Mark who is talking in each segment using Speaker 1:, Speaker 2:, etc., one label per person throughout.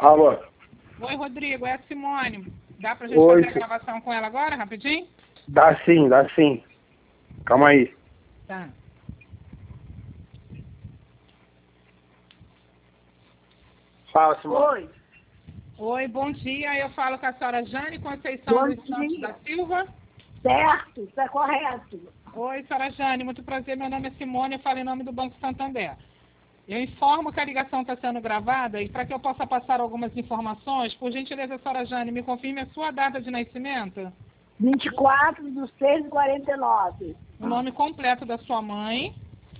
Speaker 1: Alô?
Speaker 2: Oi, Rodrigo, é a Simone. Dá pra gente
Speaker 1: Oi,
Speaker 2: fazer a gravação com ela agora, rapidinho?
Speaker 1: Dá sim, dá sim. Calma aí.
Speaker 2: Tá.
Speaker 1: Fala, Simone.
Speaker 3: Oi,
Speaker 2: Oi, bom dia. Eu falo com a senhora Jane Conceição
Speaker 3: bom
Speaker 2: dos Santos
Speaker 3: dia.
Speaker 2: da Silva.
Speaker 3: Certo, está correto.
Speaker 2: Oi, senhora Jane, muito prazer. Meu nome é Simone, eu falo em nome do Banco Santander. Eu informo que a ligação está sendo gravada e para que eu possa passar algumas informações, por gentileza, senhora Jane, me confirme a sua data de nascimento,
Speaker 3: 24/6/49.
Speaker 2: o nome completo da sua mãe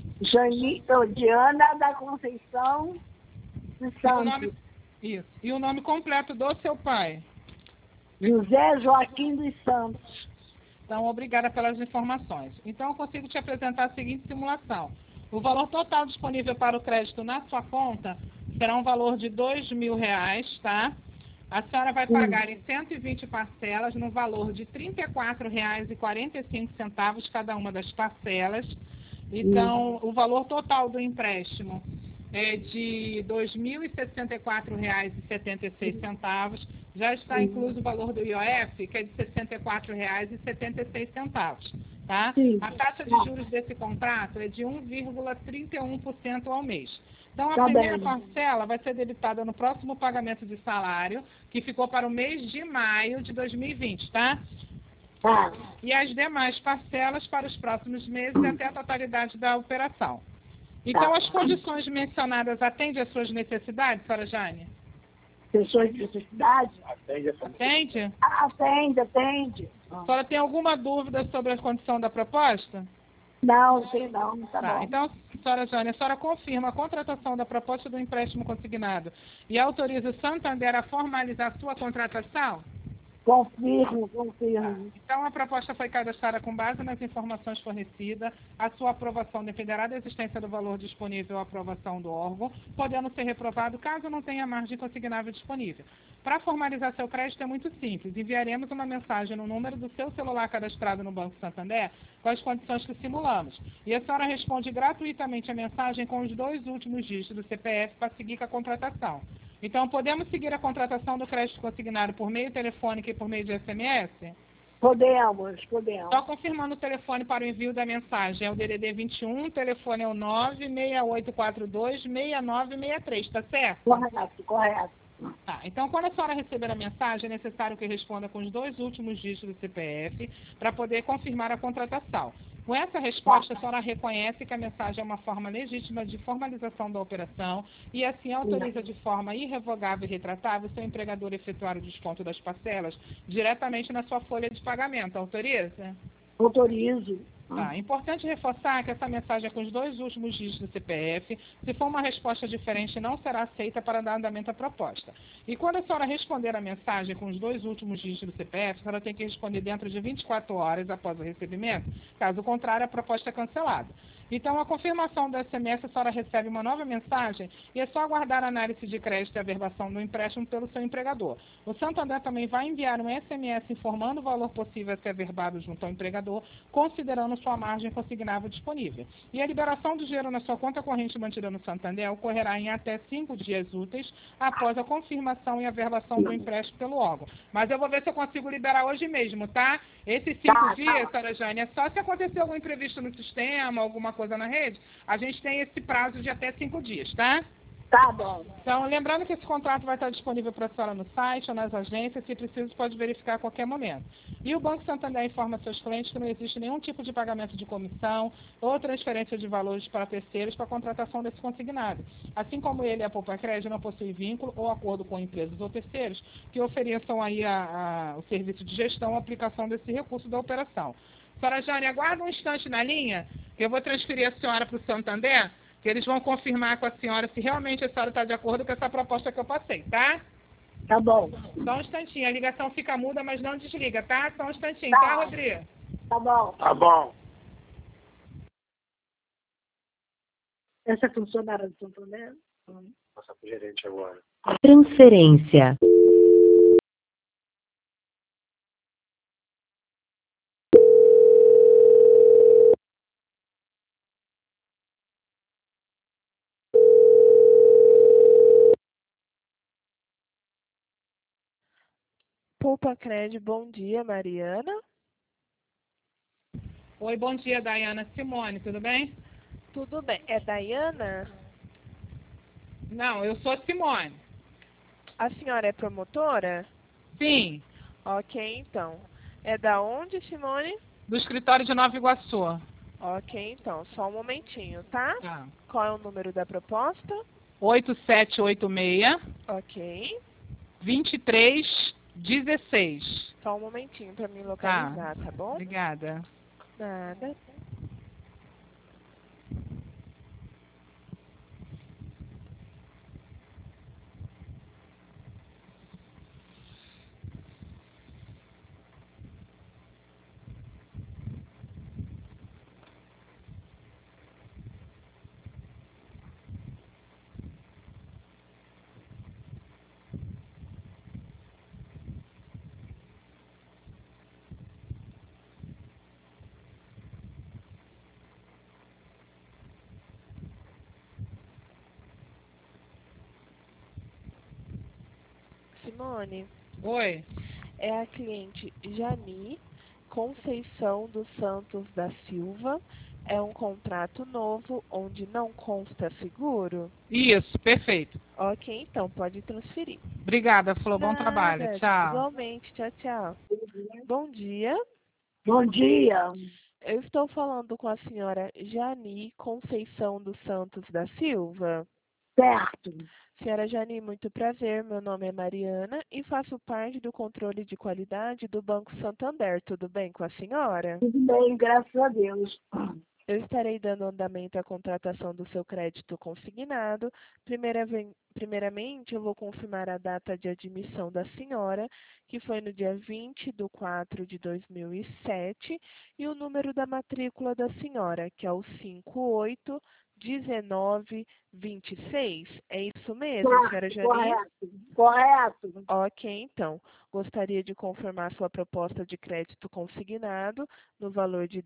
Speaker 3: Diana da Conceição dos
Speaker 2: e o nome,
Speaker 3: Santos.
Speaker 2: isso, e o nome completo do seu pai.
Speaker 3: José Joaquim dos Santos.
Speaker 2: Então, obrigada pelas informações. Então, eu consigo te apresentar a seguinte simulação. O valor total disponível para o crédito na sua conta será um valor de R$ 2.000, tá? A senhora vai pagar em 120 parcelas no valor de R$ 34,45 cada uma das parcelas. Então, o valor total do empréstimo é de R$ 2.064,76. Já está incluso o valor do IOF, que é de R$ 64,76. Tá? A taxa de juros desse contrato é de 1,31% ao mês. Então, a primeira parcela vai ser debitada no próximo pagamento de salário, que ficou para o mês de maio de 2020, tá?
Speaker 3: Tá.
Speaker 2: E as demais parcelas para os próximos meses até a totalidade da operação. Então, as condições mencionadas atendem às suas necessidades, senhora Jane?
Speaker 3: Pessoas de necessidade?
Speaker 2: Atende?
Speaker 3: Atende.
Speaker 2: A senhora tem alguma dúvida sobre a condição da proposta?
Speaker 3: Não, tem não, tá bom.
Speaker 2: Então, senhora Jane, a senhora confirma a contratação da proposta do empréstimo consignado e autoriza o Santander a formalizar sua contratação?
Speaker 3: Confirmo.
Speaker 2: Então, a proposta foi cadastrada com base nas informações fornecidas. A sua aprovação dependerá da existência do valor disponível à aprovação do órgão, podendo ser reprovado caso não tenha margem consignável disponível. Para formalizar seu crédito é muito simples. Enviaremos uma mensagem no número do seu celular cadastrado no Banco Santander com as condições que simulamos. E a senhora responde gratuitamente a mensagem com os 2 últimos dígitos do CPF para seguir com a contratação. Então, podemos seguir a contratação do crédito consignado por meio telefônico e por meio de SMS?
Speaker 3: Podemos.
Speaker 2: Só confirmando o telefone para o envio da mensagem. É o DDD 21, o telefone é o 968426963, tá certo?
Speaker 3: Correto.
Speaker 2: Tá, então quando a senhora receber a mensagem, é necessário que responda com os 2 últimos dígitos do CPF para poder confirmar a contratação. Com essa resposta, a senhora reconhece que a mensagem é uma forma legítima de formalização da operação e assim autoriza de forma irrevogável e retratável seu empregador a efetuar o desconto das parcelas diretamente na sua folha de pagamento. Autoriza?
Speaker 3: Autorizo.
Speaker 2: Tá, importante reforçar que essa mensagem é com os 2 últimos dígitos do CPF. Se for uma resposta diferente, não será aceita para dar andamento à proposta. E quando a senhora responder a mensagem com os 2 últimos dígitos do CPF, a senhora tem que responder dentro de 24 horas após o recebimento. Caso contrário, a proposta é cancelada. Então, a confirmação do SMS, a senhora recebe uma nova mensagem e é só aguardar a análise de crédito e averbação do empréstimo pelo seu empregador. O Santander também vai enviar um SMS informando o valor possível a ser averbado junto ao empregador, considerando sua margem consignável disponível. E a liberação do dinheiro na sua conta corrente mantida no Santander ocorrerá em até 5 dias úteis após a confirmação e averbação do empréstimo pelo órgão. Mas eu vou ver se eu consigo liberar hoje mesmo, tá? Esses 5 dias, senhora Jane, é só se acontecer algum imprevisto no sistema, alguma coisa na rede, a gente tem esse prazo de até 5 dias, tá?
Speaker 3: Tá bom.
Speaker 2: Então, lembrando que esse contrato vai estar disponível para a senhora no site ou nas agências, se preciso, pode verificar a qualquer momento. E o Banco Santander informa seus clientes que não existe nenhum tipo de pagamento de comissão ou transferência de valores para terceiros para a contratação desse consignado. Assim como ele e a Poupa Crédito não possuem vínculo ou acordo com empresas ou terceiros que ofereçam aí o serviço de gestão ou aplicação desse recurso da operação. Senhora Jane, aguarda um instante na linha, que eu vou transferir a senhora para o Santander, que eles vão confirmar com a senhora se realmente a senhora está de acordo com essa proposta que eu passei, tá?
Speaker 3: Tá bom.
Speaker 2: Só um instantinho, a ligação fica muda, mas não desliga, tá? Só um instantinho, tá, Rodrigo?
Speaker 3: Tá bom.
Speaker 1: Tá bom.
Speaker 3: Essa funcionária do Santander?
Speaker 1: Passa pro gerente agora.
Speaker 4: Transferência.
Speaker 5: Culpa Cred, bom dia, Mariana.
Speaker 2: Oi, bom dia, Daiana. Simone, tudo bem?
Speaker 5: Tudo bem. É Daiana?
Speaker 2: Não, eu sou Simone.
Speaker 5: A senhora é promotora?
Speaker 2: Sim,
Speaker 5: Ok, então. É da onde, Simone?
Speaker 2: do escritório de Nova Iguaçu.
Speaker 5: Ok, então. Só um momentinho, tá?
Speaker 2: Tá.
Speaker 5: Qual é o número da proposta?
Speaker 2: 8786
Speaker 5: Ok.
Speaker 2: 2316.
Speaker 5: Só um momentinho para me
Speaker 2: Tá.
Speaker 5: localizar, tá bom?
Speaker 2: Obrigada.
Speaker 5: Nada. Simone,
Speaker 2: Oi.
Speaker 5: é a cliente Jani Conceição dos Santos da Silva. É um contrato novo onde não consta seguro?
Speaker 2: Isso, perfeito.
Speaker 5: Ok, então pode transferir.
Speaker 2: Obrigada, falou. Bom trabalho.
Speaker 5: Nada,
Speaker 2: Tchau.
Speaker 5: igualmente. Tchau, tchau. Bom dia.
Speaker 3: Bom dia.
Speaker 5: Eu estou falando com a senhora Jani Conceição dos Santos da Silva.
Speaker 3: Certo.
Speaker 5: Senhora Jani, muito prazer. Meu nome é Mariana e faço parte do controle de qualidade do Banco Santander. Tudo bem com a senhora?
Speaker 3: Tudo bem, graças a Deus.
Speaker 5: Eu estarei dando andamento à contratação do seu crédito consignado. Primeiramente, eu vou confirmar a data de admissão da senhora, que foi no dia 20/4/2007, e o número da matrícula da senhora, que é o 581926. É isso mesmo, senhora
Speaker 3: Certo,
Speaker 5: Jani?
Speaker 3: correto.
Speaker 5: Ok, então. Gostaria de confirmar sua proposta de crédito consignado no valor de R$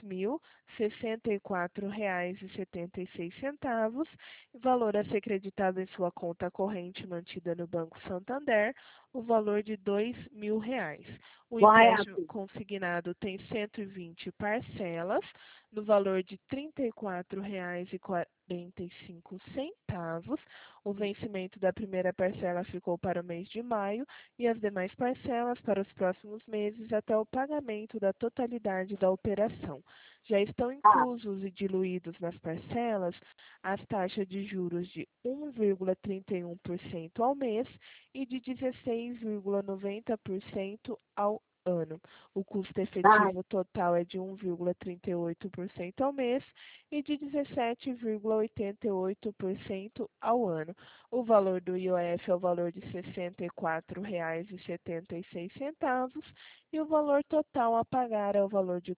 Speaker 5: 2.064,76, valor a ser creditado em sua conta corrente mantida no Banco Santander, o valor de R$ 2.000. O empréstimo
Speaker 3: Correto.
Speaker 5: consignado tem 120 parcelas, no valor de R$ 34,45. O vencimento da primeira parcela ficou para o mês de maio e as demais parcelas para os próximos meses até o pagamento da totalidade da operação. Já estão inclusos e diluídos nas parcelas as taxas de juros de 1,31% ao mês e de 16,90% ao ano. O custo
Speaker 3: Tá.
Speaker 5: efetivo total é de 1,38% ao mês e de 17,88% ao ano. O valor do IOF é o valor de R$ 64,76 e o valor total a pagar é o valor de R$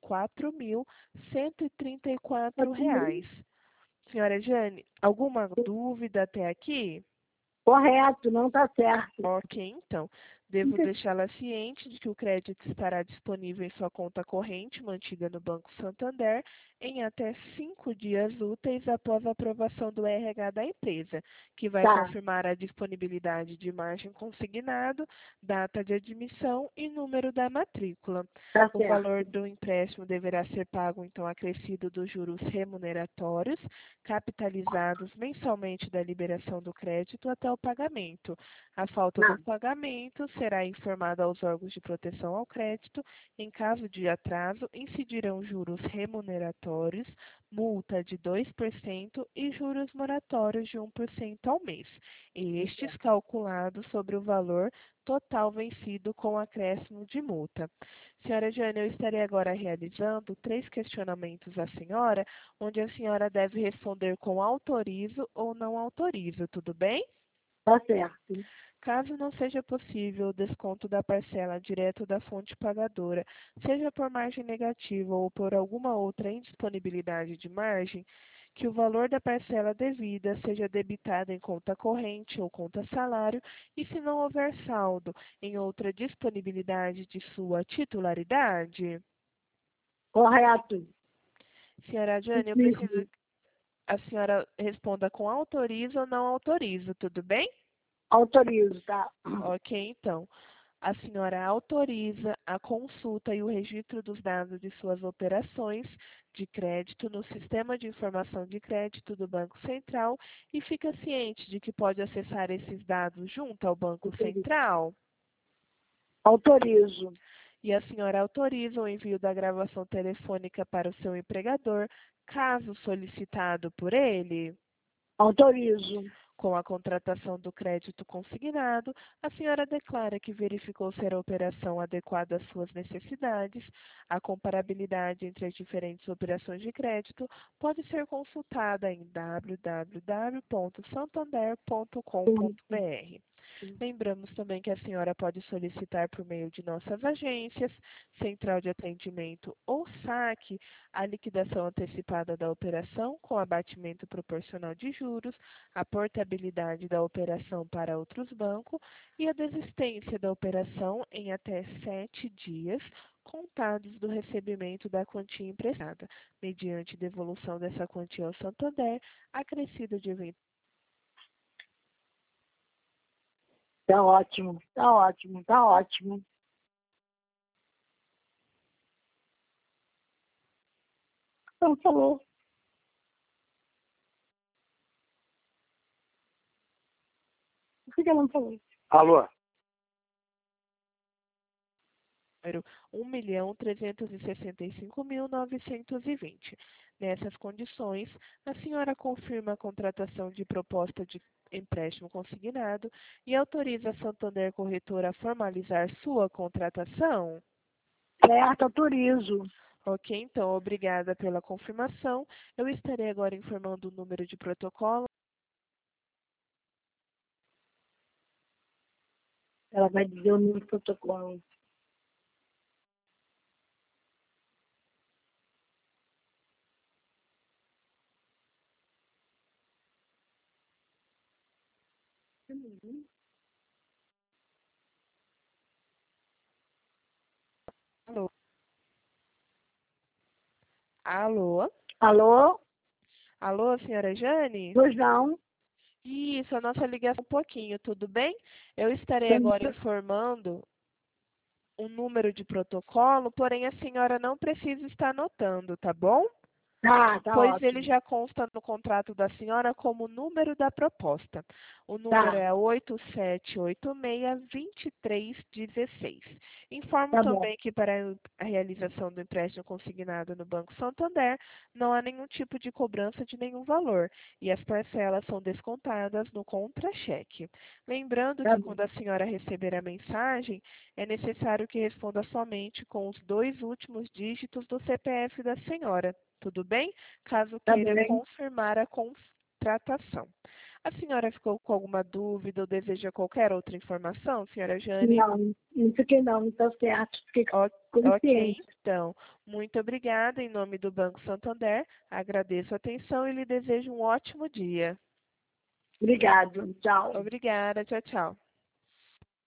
Speaker 5: 4.134. Senhora Jane, alguma dúvida até aqui?
Speaker 3: Correto, não está certo.
Speaker 5: Ok, então. Devo deixá-la ciente de que o crédito estará disponível em sua conta corrente, mantida no Banco Santander, em até 5 dias úteis após a aprovação do RH da empresa, que vai
Speaker 3: Tá.
Speaker 5: confirmar a disponibilidade de margem consignado, data de admissão e número da matrícula.
Speaker 3: Tá
Speaker 5: O
Speaker 3: certo.
Speaker 5: valor do empréstimo deverá ser pago, então, acrescido dos juros remuneratórios, capitalizados mensalmente da liberação do crédito até o pagamento. A falta do
Speaker 3: Não.
Speaker 5: pagamento será informada aos órgãos de proteção ao crédito. Em caso de atraso, incidirão juros remuneratórios, multa de 2% e juros moratórios de 1% ao mês, estes calculados sobre o valor total vencido com acréscimo de multa. Senhora Jane, eu estarei agora realizando 3 questionamentos à senhora, onde a senhora deve responder com autorizo ou não autorizo, tudo bem?
Speaker 3: Tá certo.
Speaker 5: Caso não seja possível o desconto da parcela direto da fonte pagadora, seja por margem negativa ou por alguma outra indisponibilidade de margem, que o valor da parcela devida seja debitado em conta corrente ou conta salário e, se não houver saldo em outra disponibilidade de sua titularidade.
Speaker 3: Correto.
Speaker 5: Senhora Jane, eu preciso que a senhora responda com autorizo ou não autorizo, tudo bem?
Speaker 3: Autorizo, tá?
Speaker 5: Ok, então. A senhora autoriza a consulta e o registro dos dados de suas operações de crédito no Sistema de Informação de Crédito do Banco Central e fica ciente de que pode acessar esses dados junto ao Banco Central.
Speaker 3: Autorizo.
Speaker 5: E a senhora autoriza o envio da gravação telefônica para o seu empregador, caso solicitado por ele.
Speaker 3: Autorizo.
Speaker 5: Com a contratação do crédito consignado, a senhora declara que verificou ser a operação adequada às suas necessidades. A comparabilidade entre as diferentes operações de crédito pode ser consultada em www.santander.com.br. Lembramos também que a senhora pode solicitar por meio de nossas agências, central de atendimento ou saque, a liquidação antecipada da operação com abatimento proporcional de juros, a portabilidade da operação para outros bancos e a desistência da operação em até 7 dias, contados do recebimento da quantia emprestada, mediante devolução dessa quantia ao Santander, acrescida de evento.
Speaker 3: Tá ótimo, tá ótimo, tá ótimo. Não falou. Por que ela não falou?
Speaker 1: Alô?
Speaker 5: Número 1.365.920. Nessas condições, a senhora confirma a contratação de proposta de empréstimo consignado e autoriza a Santander Corretora a formalizar sua contratação?
Speaker 3: Certo, autorizo.
Speaker 5: Ok, então, obrigada pela confirmação. Eu estarei agora informando o número de protocolo.
Speaker 3: Ela vai dizer o número do protocolo.
Speaker 5: Alô? Alô?
Speaker 3: Alô?
Speaker 5: Alô, senhora Jane?
Speaker 3: Pois não?
Speaker 5: Isso, a nossa ligação um pouquinho, tudo bem? Eu estarei agora informando um número de protocolo, porém a senhora não precisa estar anotando, tá bom?
Speaker 3: Tá
Speaker 5: Pois
Speaker 3: ótimo.
Speaker 5: ele já consta no contrato da senhora como número da proposta. O número é 8786-2316. Informo
Speaker 3: Tá bom.
Speaker 5: também que para a realização do empréstimo consignado no Banco Santander, não há nenhum tipo de cobrança de nenhum valor e as parcelas são descontadas no contra-cheque. Lembrando
Speaker 3: Tá
Speaker 5: que
Speaker 3: bom.
Speaker 5: quando a senhora receber a mensagem, é necessário que responda somente com os 2 últimos dígitos do CPF da senhora. Tudo bem? Caso
Speaker 3: Tá
Speaker 5: queira
Speaker 3: bem.
Speaker 5: confirmar a contratação. A senhora ficou com alguma dúvida ou deseja qualquer outra informação, senhora Jane?
Speaker 3: Não fiquei não, tá certo. Fiquei
Speaker 5: Ok,
Speaker 3: consciente.
Speaker 5: então. Muito obrigada. Em nome do Banco Santander, agradeço a atenção e lhe desejo um ótimo dia.
Speaker 3: Obrigado. Tchau.
Speaker 5: Obrigada. Tchau, tchau.